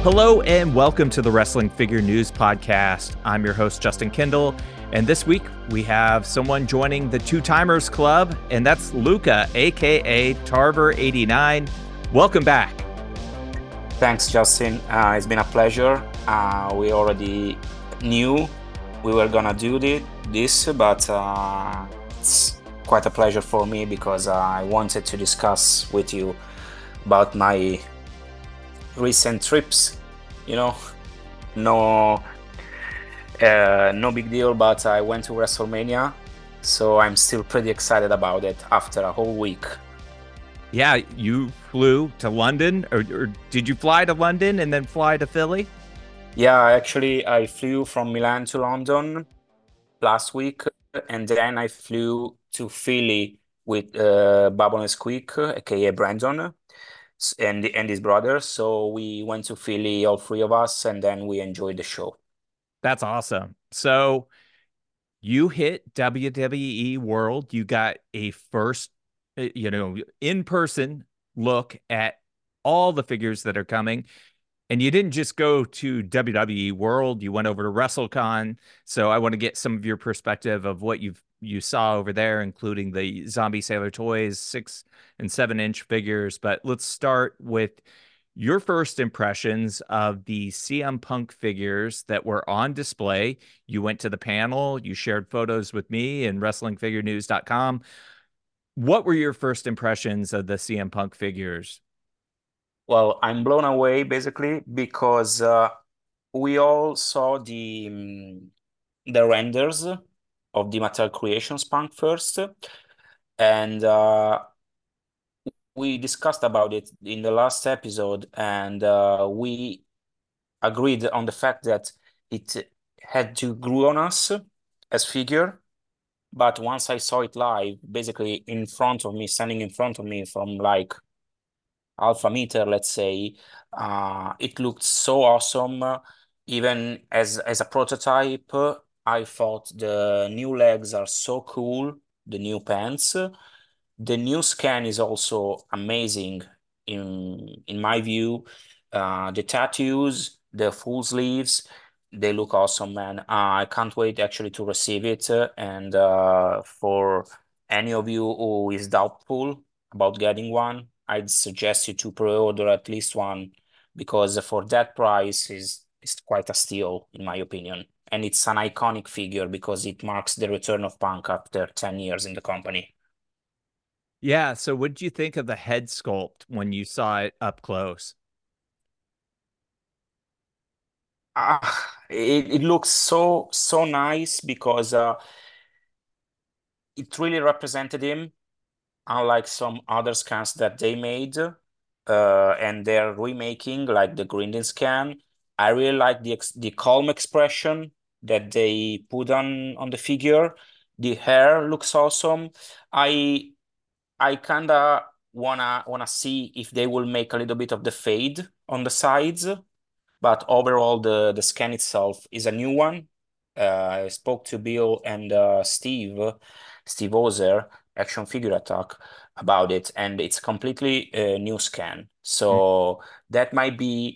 Hello and welcome to the Wrestling Figure News Podcast. I'm your host, Justin Kendall, and this week we have someone joining the Two Timers Club, and that's Luca, aka Tarver89. Welcome back. Thanks, Justin. It's been a pleasure. We already knew we were gonna do this, but it's quite a pleasure for me because I wanted to discuss with you about my recent trips. No big deal, but I went to WrestleMania, so I'm still pretty excited about it after a whole week. Yeah, you flew to London, or did you fly to London and then fly to Philly? Yeah, actually, I flew from Milan to London last week, and then I flew to Philly with Babon and Squeak, aka Brandon, and his brother. So we went to Philly, all three of us, and then we enjoyed the show. That's awesome. So you hit WWE World. You got a first, in-person look at all the figures that are coming. And you didn't just go to WWE World, you went over to WrestleCon. So I want to get some of your perspective of what you saw over there, including the Zombie Sailor Toys 6 and 7-inch figures. But let's start with your first impressions of the CM Punk figures that were on display. You went to the panel, you shared photos with me and WrestlingFigureNews.com. What were your first impressions of the CM Punk figures? Well, I'm blown away basically because we all saw the renders of the Mattel Creations Punk first, and we discussed about it in the last episode, and we agreed on the fact that it had to grow on us as figure. But once I saw it live, basically in front of me, standing in front of me from like half a meter, let's say, it looked so awesome. Even as a prototype, I thought the new legs are so cool, the new pants. The new scan is also amazing in my view. The tattoos, the full sleeves, they look awesome, man. I can't wait actually to receive it. And for any of you who is doubtful about getting one, I'd suggest you to pre-order at least one because for that price is quite a steal in my opinion. And it's an iconic figure because it marks the return of Punk after 10 years in the company. Yeah, so what did you think of the head sculpt when you saw it up close? It looks so nice because it really represented him, unlike some other scans that they made, and they're remaking, like the Grindin scan. I really like the calm expression that they put on the figure. The hair looks awesome. I I kinda wanna see if they will make a little bit of the fade on the sides, but overall the scan itself is a new one. I spoke to Bill and Steve Ozer, Action Figure Attack, about it, and it's completely a new scan. So that might be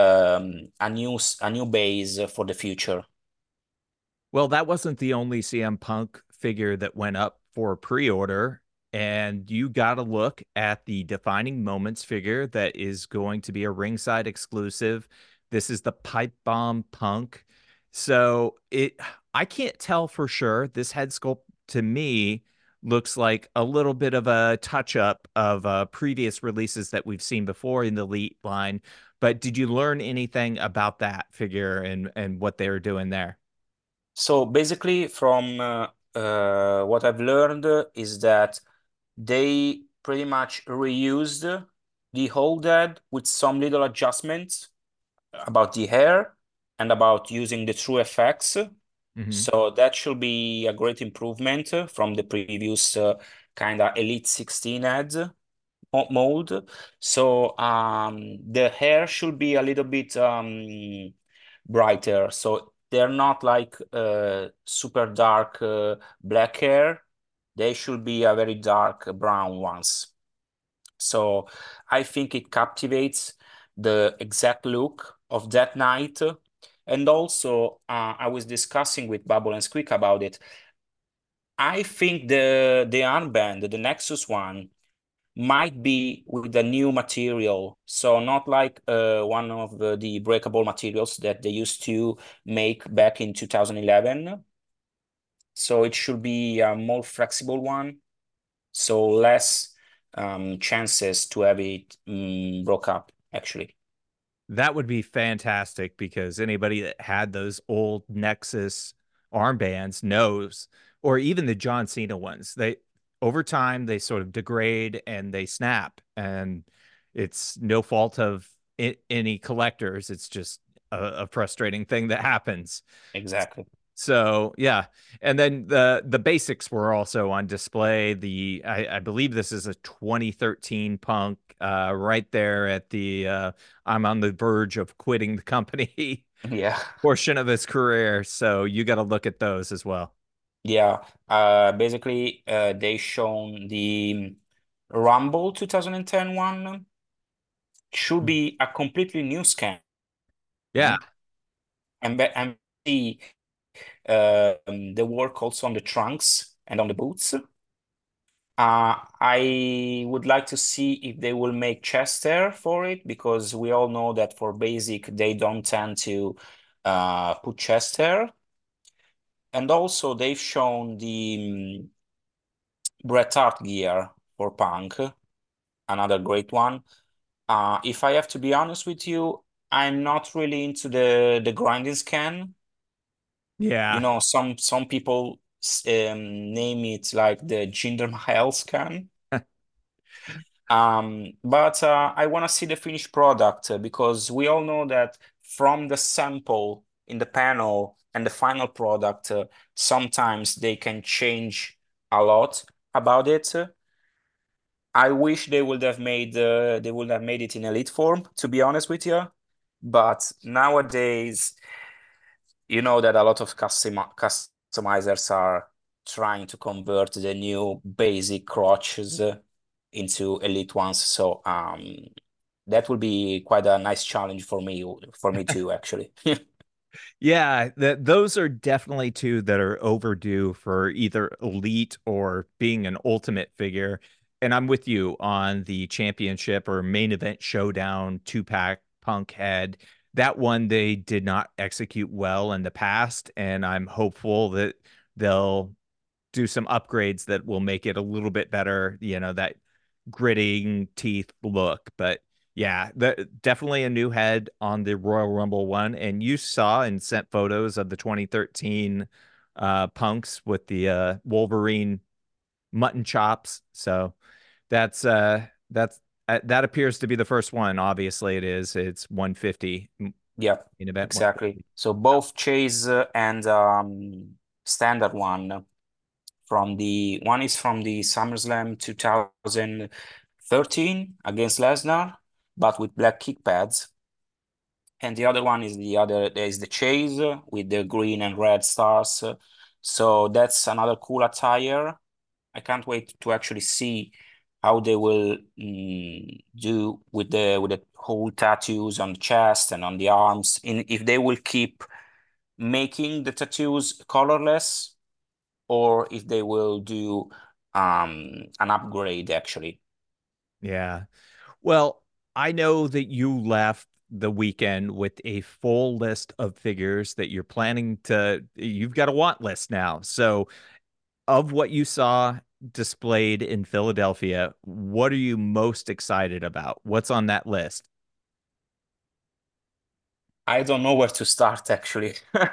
a new base for the future. Well, that wasn't the only CM Punk figure that went up for pre-order, and you got to look at the Defining Moments figure that is going to be a ringside exclusive. This is the Pipe Bomb Punk. So I can't tell for sure. This head sculpt to me looks like a little bit of a touch up of previous releases that we've seen before in the Elite line. But did you learn anything about that figure and what they were doing there? So basically, from what I've learned is that they pretty much reused the whole dead with some little adjustments about the hair and about using the true effects. Mm-hmm. So that should be a great improvement from the previous kind of Elite 16 ads mode. So the hair should be a little bit brighter. So they're not like super dark black hair. They should be a very dark brown ones. So I think it captivates the exact look of that night. And also, I was discussing with Bubble and Squeak about it. I think the armband, the Nexus one, might be with a new material. So not like one of the breakable materials that they used to make back in 2011. So it should be a more flexible one. So less chances to have it broke up, actually. That would be fantastic because anybody that had those old Nexus armbands knows, or even the John Cena ones, they over time they sort of degrade and they snap, and it's no fault of any collectors. It's just a frustrating thing that happens. Exactly. So yeah, and then the basics were also on display. I believe this is a 2013 Punk, right there at the I'm on the verge of quitting the company Yeah. portion of his career. So you got to look at those as well. Yeah. Basically, they shown the Rumble 2010 one. Should be a completely new scan. Yeah, And the work also on the trunks and on the boots. I would like to see if they will make chest hair for it, because we all know that for basic they don't tend to put chest hair. And also they've shown the Bret Hart gear for Punk, another great one. If I have to be honest with you, I'm not really into the grinding scan. You yeah. know, some people name it like the Jinder Mahal scan. But I want to see the finished product, because we all know that from the sample in the panel and the final product, sometimes they can change a lot about it. I wish they would have made it in elite form, to be honest with you. But nowadays, you know that a lot of customizers are trying to convert the new basic crotches into elite ones. So that would be quite a nice challenge for me too, actually. Yeah, those are definitely two that are overdue for either elite or being an ultimate figure. And I'm with you on the championship or main event showdown two-pack Punk head. That one they did not execute well in the past, and I'm hopeful that they'll do some upgrades that will make it a little bit better, that gritting teeth look. But yeah, definitely a new head on the Royal Rumble one. And you saw and sent photos of the 2013 punks with the Wolverine mutton chops. So that appears to be the first one. Obviously, it is. It's 150 Yeah, in event exactly. 150. So both Chase and standard one from the one is from the SummerSlam 2013 against Lesnar, but with black kick pads. And the other one is there is the Chase with the green and red stars. So that's another cool attire. I can't wait to actually see how they will do with the whole tattoos on the chest and on the arms. If they will keep making the tattoos colorless, or if they will do an upgrade actually. Yeah. Well, I know that you left the weekend with a full list of figures that you've got a want list now. So, of what you saw displayed in Philadelphia, what are you most excited about? What's on that list? I don't know where to start actually.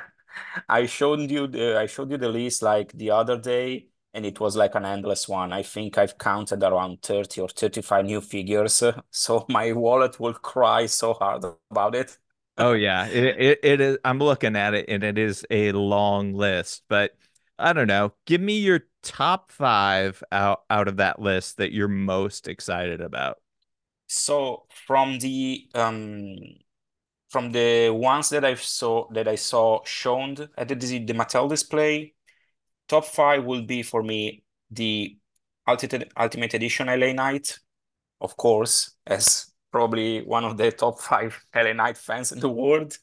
I showed you the list like the other day, and it was like an endless one. I think I've counted around 30 or 35 new figures, so my wallet will cry so hard about it. Oh yeah, it is. I'm looking at it and it is a long list, but I don't know. Give me your top five out of that list that you're most excited about. So from the ones that I saw shown at the Mattel display, top five will be for me the Ultimate Edition LA Knight, of course, as probably one of the top five LA Knight fans in the world.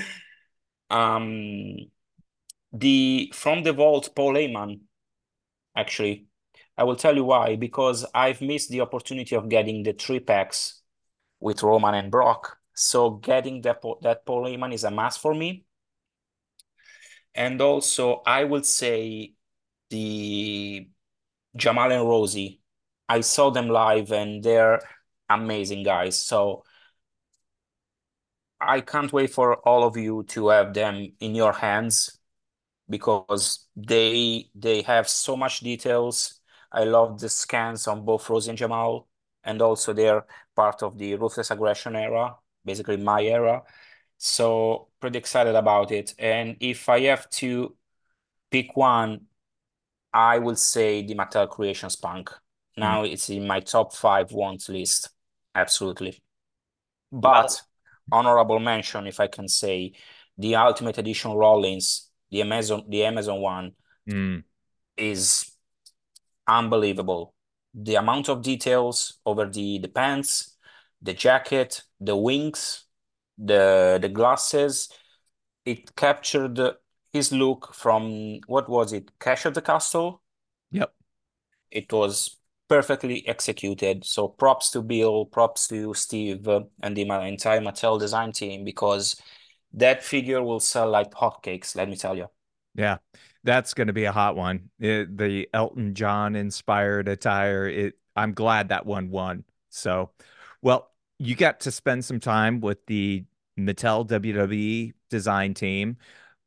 Um, the From the Vault, Paul Heyman, actually. I will tell you why, because I've missed the opportunity of getting the three packs with Roman and Brock. So getting that Paul Heyman is a must for me. And also, I would say the Jamal and Rosie. I saw them live and they're amazing guys. So I can't wait for all of you to have them in your hands because they have so much details. I love the scans on both Rosie and Jamal, and also they're part of the Ruthless Aggression era, basically my era. So pretty excited about it. And if I have to pick one, I will say the Mattel Creations Punk. Mm. Now it's in my top five wants list. Absolutely. Well, But honorable mention, if I can say, the Ultimate Edition Rollins, the Amazon one, mm, is unbelievable. The amount of details over the pants, the jacket, the wings, the glasses, it captured his look from what was it, Cash at the Castle? yep. It was perfectly executed. So props to Bill, props to Steve, and the entire Mattel design team because that figure will sell like hotcakes, let me tell you. Yeah, that's going to be a hot one. The Elton John inspired attire. I'm glad that one won. So, well, you got to spend some time with the Mattel WWE design team,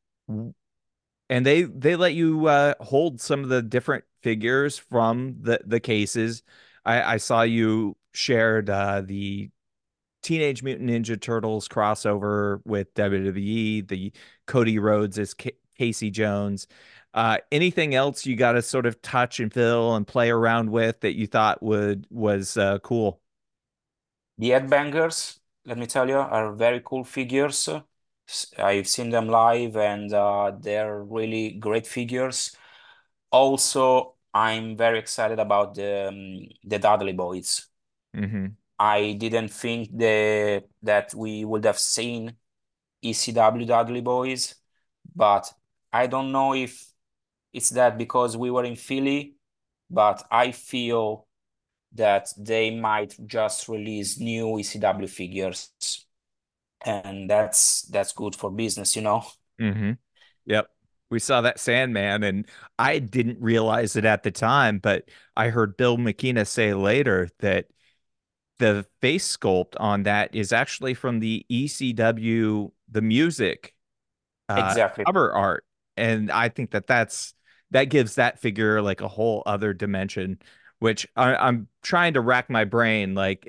and they let you hold some of the different figures from the cases. I saw you shared the Teenage Mutant Ninja Turtles crossover with WWE, the Cody Rhodes as Casey Jones. Anything else you got to sort of touch and fill and play around with that you thought would was cool? The Headbangers, let me tell you, are very cool figures. I've seen them live and they're really great figures. Also, I'm very excited about the Dudley Boys. Hmm. I didn't think that we would have seen ECW Dudley Boys, but I don't know if it's that because we were in Philly, but I feel that they might just release new ECW figures, and that's good for business, you know. Hmm. Yep. We saw that Sandman, and I didn't realize it at the time, but I heard Bill McKenna say later that the face sculpt on that is actually from the ECW, the music Exactly. cover art, and I think that gives that figure like a whole other dimension. Which I'm trying to rack my brain, like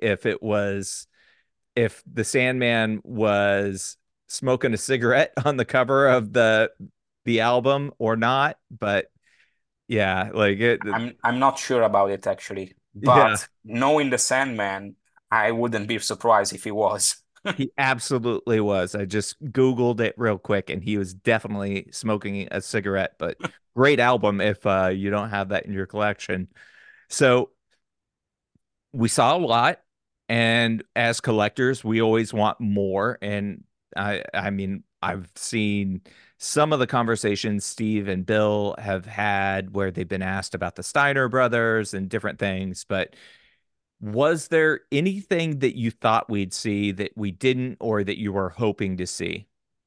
if the Sandman was smoking a cigarette on the cover of the album or not, but yeah, like it, I'm not sure about it actually, yeah. but knowing the Sandman, I wouldn't be surprised if he was. He absolutely was. I just Googled it real quick and he was definitely smoking a cigarette, but great album if you don't have that in your collection. So we saw a lot, and as collectors, we always want more. And I mean, I've seen some of the conversations Steve and Bill have had where they've been asked about the Steiner brothers and different things, but was there anything that you thought we'd see that we didn't or that you were hoping to see?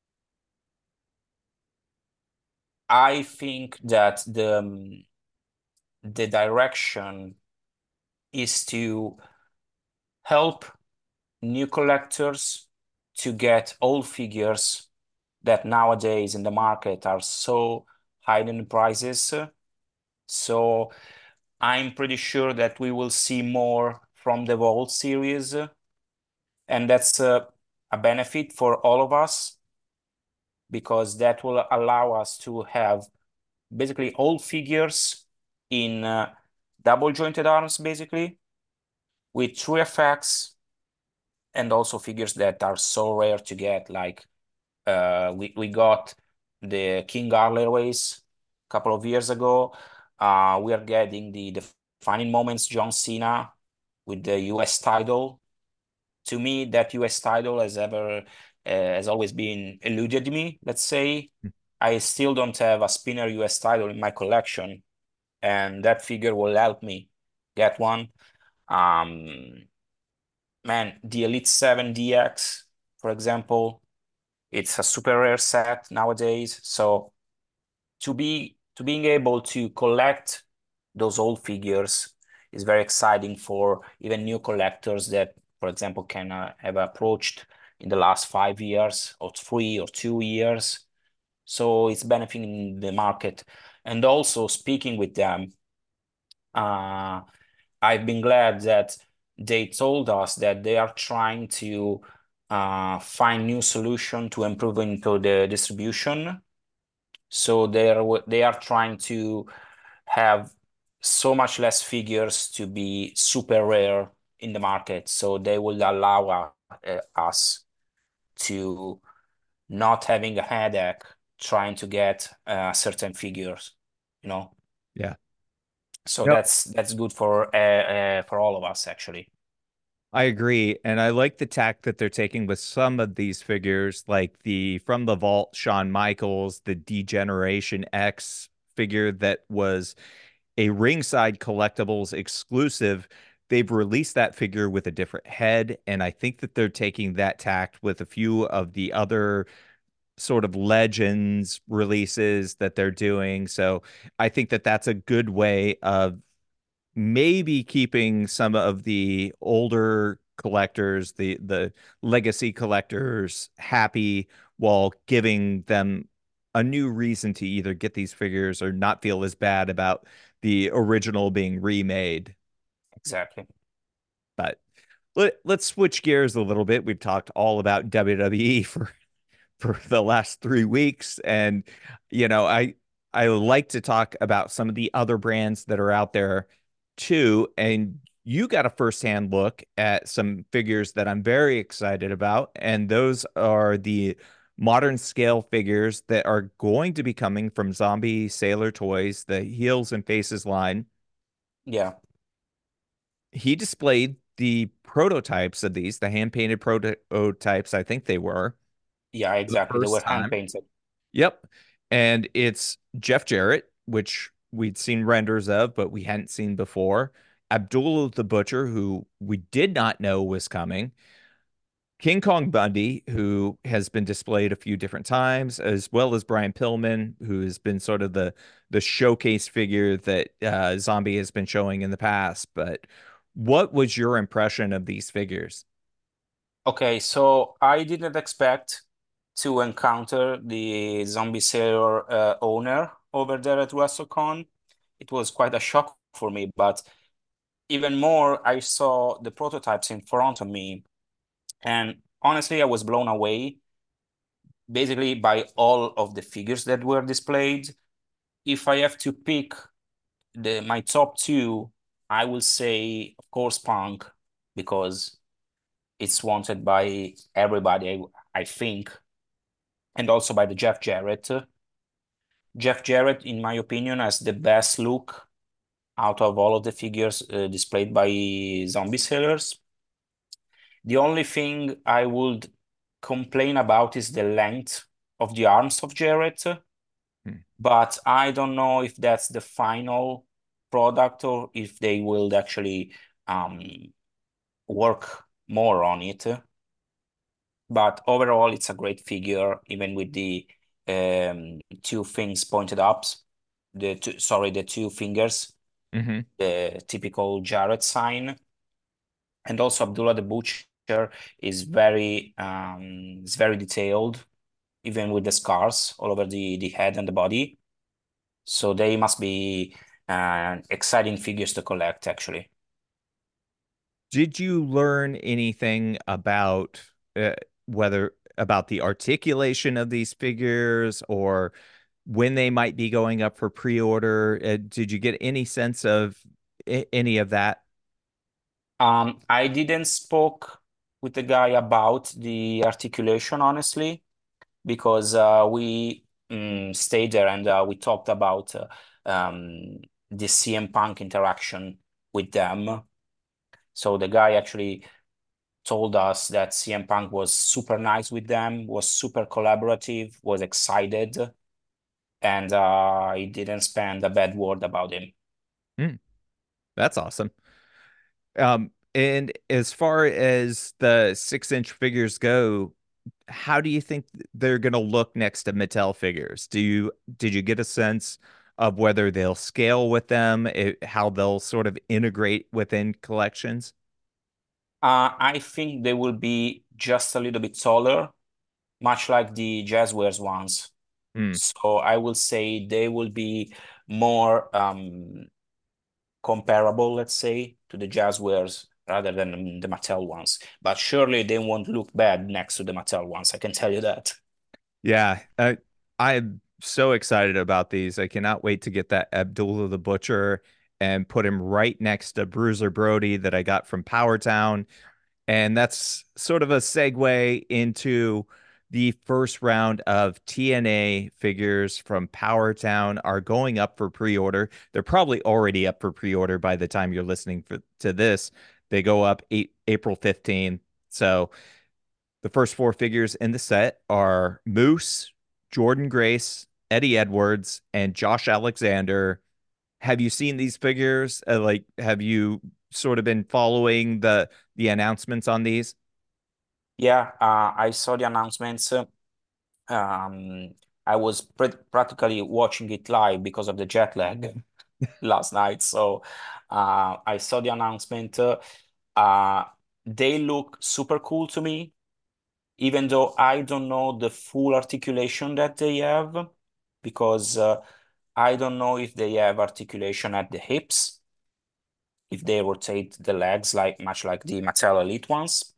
I think that the direction is to help new collectors to get old figures that nowadays in the market are so high in prices. So I'm pretty sure that we will see more from the Vault series, and that's a benefit for all of us because that will allow us to have basically old figures in double jointed arms, basically with true effects, and also figures that are so rare to get. Like we got the King Harley race a couple of years ago. We are getting the defining moments John Cena with the US title. to me, that US title has always been eluded me, let's say. I still don't have a spinner US title in my collection, and that figure will help me get one. Um, Man, the Elite 7 DX, for example, it's a super rare set nowadays. So being able to collect those old figures is very exciting for even new collectors that, for example, can have approached in the last 5 years or 3 or 2 years. So it's benefiting the market. And also speaking with them, uh, I've been glad that they told us that they are trying to find new solution to improve into the distribution. So they are trying to have so much less figures to be super rare in the market. So they will allow us to not having a headache trying to get certain figures, you know. Yeah. So No, that's good for all of us actually. I agree. And I like the tack that they're taking with some of these figures, like the From the Vault Shawn Michaels, the Degeneration X figure that was a Ringside Collectibles exclusive. They've released that figure with a different head, and I think that they're taking that tact with a few of the other sort of Legends releases that they're doing. So I think that that's a good way of maybe keeping some of the older collectors, the legacy collectors happy while giving them a new reason to either get these figures or not feel as bad about the original being remade. Exactly. But let's switch gears a little bit. We've talked all about WWE for the last 3 weeks. And, I like to talk about some of the other brands that are out there too. And you got a firsthand look at some figures that I'm very excited about. And those are the modern scale figures that are going to be coming from Zombie Sailor Toys, the Heels and Faces line. Yeah. He displayed the prototypes of these, the hand painted prototypes, I think they were, Yeah, for the exactly. They were first hand time. painted. Yep. And it's Jeff Jarrett, which we'd seen renders of, but we hadn't seen before. Abdullah the Butcher, who we did not know was coming. King Kong Bundy, who has been displayed a few different times, as well as Brian Pillman, who has been sort of the showcase figure that Zombie has been showing in the past. But what was your impression of these figures? Okay, so I didn't expect to encounter the Zombie Sailor owner over there at WrestleCon. It was quite a shock for me, but even more, I saw the prototypes in front of me, and honestly, I was blown away basically by all of the figures that were displayed. If I have to pick my top two, I will say, of course, Punk, because it's wanted by everybody, I think, and also by the Jeff Jarrett. Jeff Jarrett, in my opinion, has the best look out of all of the figures displayed by Zombie Sellers. The only thing I would complain about is the length of the arms of Jarrett, Hmm. but I don't know if that's the final product or if they will actually um, work more on it. But overall, it's a great figure, even with the two things pointed up. The two fingers, Hmm. the typical Jared sign, and also Abdullah the Butcher is very detailed, even with the scars all over the head and the body. So they must be exciting figures to collect, actually. Did you learn anything about uh, whether about the articulation of these figures or when they might be going up for pre-order? Did you get any sense of any of that? I didn't spoke with the guy about the articulation, honestly, because we stayed there and we talked about the CM Punk interaction with them. So the guy actually told us that CM Punk was super nice with them, was super collaborative, was excited, and he didn't spend a bad word about him. Hmm, that's awesome. And as far as the 6-inch figures go, how do you think they're going to look next to Mattel figures? Did you get a sense of whether they'll scale with them, how they'll sort of integrate within collections? I think they will be just a little bit taller, much like the Jazzwares ones. Hmm. So I will say they will be more comparable, let's say, to the Jazzwares rather than the Mattel ones. But surely they won't look bad next to the Mattel ones. I can tell you that. Yeah, I'm so excited about these. I cannot wait to get that Abdullah the Butcher and put him right next to Bruiser Brody that I got from Power Town. And that's sort of a segue into the first round of TNA figures from Power Town are going up for pre-order. They're probably already up for pre-order by the time you're listening to this. They go up April 15th. So the first four figures in the set are Moose, Jordan Grace, Eddie Edwards, and Josh Alexander. Have you seen these figures? Have you sort of been following the announcements on these? Yeah, I saw the announcements. Um, I was practically watching it live because of the jet lag last night. So I saw the announcement. Uh, they look super cool to me, even though I don't know the full articulation that they have, because I don't know if they have articulation at the hips, if they rotate the legs like much like the Mattel Elite ones.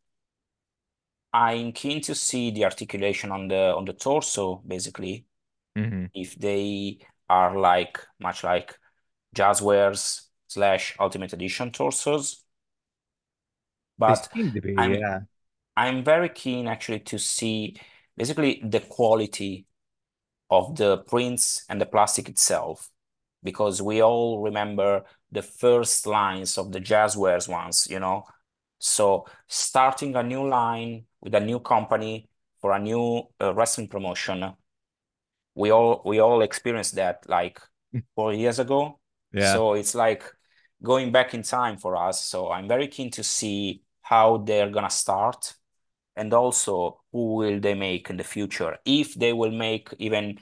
I'm keen to see the articulation on the torso, basically, Hmm. if they are like much like Jazzwares slash Ultimate Edition torsos. They But seem to be, I'm yeah. I'm very keen actually to see basically the quality of the prints and the plastic itself, because we all remember the first lines of the Jazzwares ones, you know. So starting a new line with a new company for a new wrestling promotion, we all experienced that like 4 years ago. Yeah. So it's like going back in time for us. So I'm very keen to see how they're gonna start and also who will they make in the future. If they will make even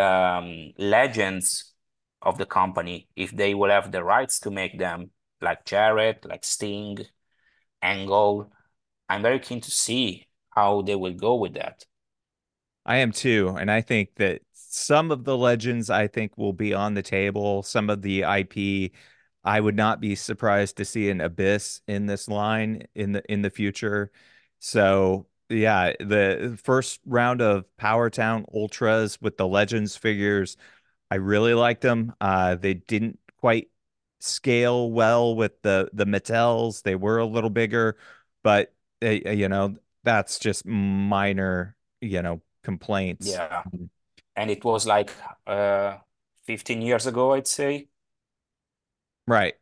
legends of the company, if they will have the rights to make them like Jarrett, like Sting, Angle. I'm very keen to see how they will go with that. I am too. And I think that some of the legends I think will be on the table. Some of the IP, I would not be surprised to see an Abyss in this line in the future. So yeah, the first round of Power Town Ultras with the Legends figures, I really liked them. They didn't quite scale well with the Mattels. They were a little bigger, but that's just minor, complaints. Yeah. And it was like uh 15 years ago, I'd say. Right,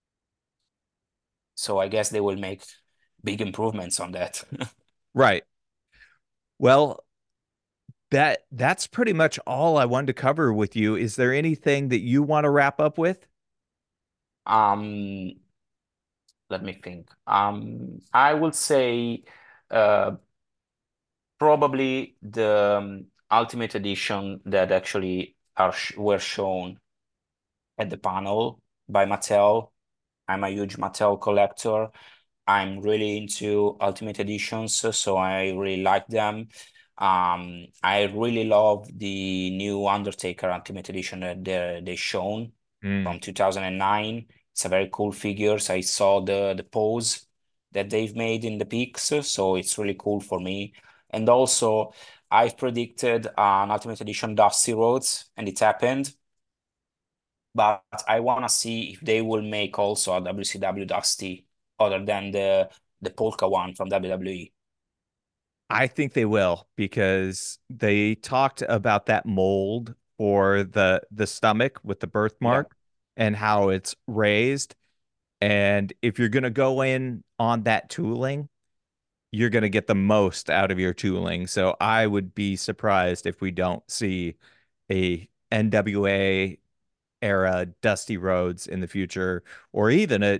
So I guess they will make big improvements on that. right. Well, that's pretty much all I wanted to cover with you. Is there anything that you want to wrap up with? Um, Let me think. I would say uh probably the Ultimate Edition that actually were shown at the panel by Mattel. I'm a huge Mattel collector. I'm really into Ultimate Editions, so I really like them. I really love the new Undertaker Ultimate Edition that they shown Mm. from 2009. It's a very cool figures. I saw the pose that they've made in the pics, so it's really cool for me. And also, I've predicted an Ultimate Edition Dusty Rhodes, and it happened. But I want to see if they will make also a WCW Dusty other than the Polka one from WWE. I think they will because they talked about that mold for the stomach with the Yeah. birthmark and how it's raised. And if you're going to go in on that tooling, you're going to get the most out of your tooling. So I would be surprised if we don't see a NWA era Dusty Rhodes in the future, or even a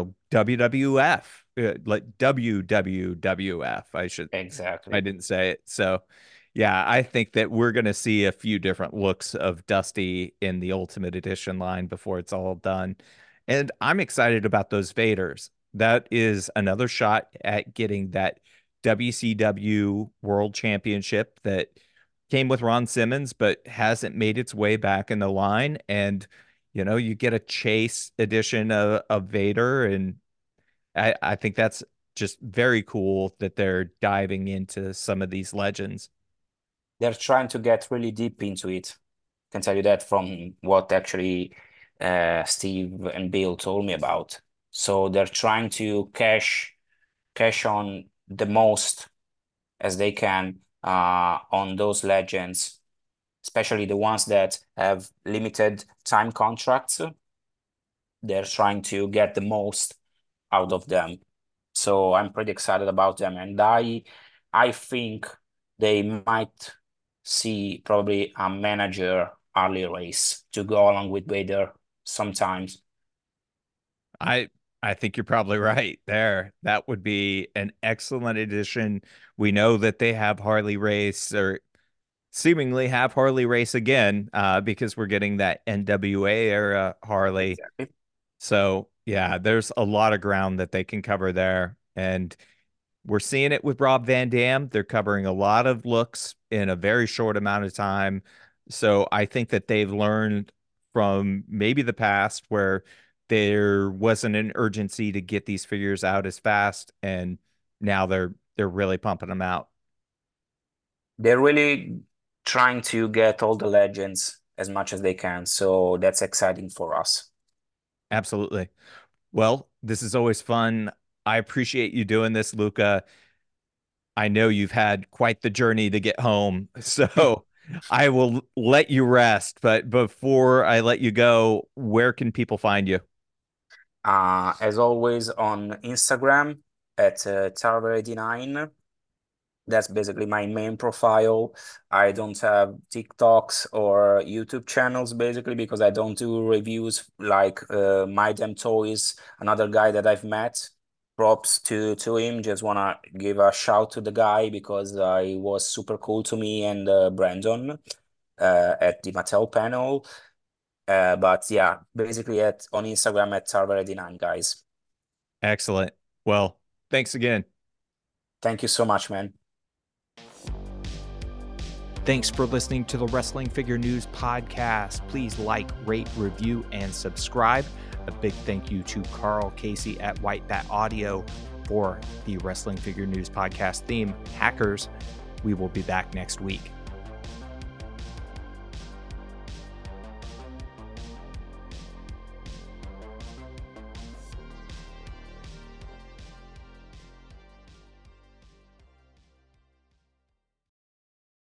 WWF, like WWWF. I Exactly. didn't say it. So yeah, I think that we're going to see a few different looks of Dusty in the Ultimate Edition line before it's all done. And I'm excited about those Vaders. That is another shot at getting that WCW World Championship that came with Ron Simmons, but hasn't made its way back in the line. And, you get a Chase edition of Vader. And I think that's just very cool that they're diving into some of these legends. They're trying to get really deep into it. Can tell you that from what actually Steve and Bill told me about. So they're trying to cash on the most as they can on those legends, especially the ones that have limited time contracts. They're trying to get the most out of them. So I'm pretty excited about them, and I think they might see probably a manager Harley race to go along with Vader sometimes. I I think you're probably right there. That would be an excellent addition. We know that they have Harley race, or seemingly have Harley race again, because we're getting that NWA era Harley. Exactly. So yeah, there's a lot of ground that they can cover there. And we're seeing it with Rob Van Dam. They're covering a lot of looks in a very short amount of time. So I think that they've learned from maybe the past where there wasn't an urgency to get these figures out as fast, and now they're really pumping them out. They're really trying to get all the legends as much as they can. So that's exciting for us. Absolutely. Well, this is always fun. I appreciate you doing this, Luca. I know you've had quite the journey to get home, so I will let you rest. But before I let you go, where can people find you? As always on Instagram at Tarver89. That's basically my main profile. I don't have TikToks or YouTube channels basically because I don't do reviews like My Damn Toys, another guy that I've met. Props to him. Just wanna give a shout to the guy because he was super cool to me and Brandon at the Mattel panel. But yeah, basically at on Instagram at Tarver89, guys. Excellent. Well, thanks again. Thank you so much, man. Thanks for listening to the Wrestling Figure News podcast. Please like, rate, review, and subscribe. A big thank you to Carl Casey at White Bat Audio for the Wrestling Figure News podcast theme, Hackers. We will be back next week.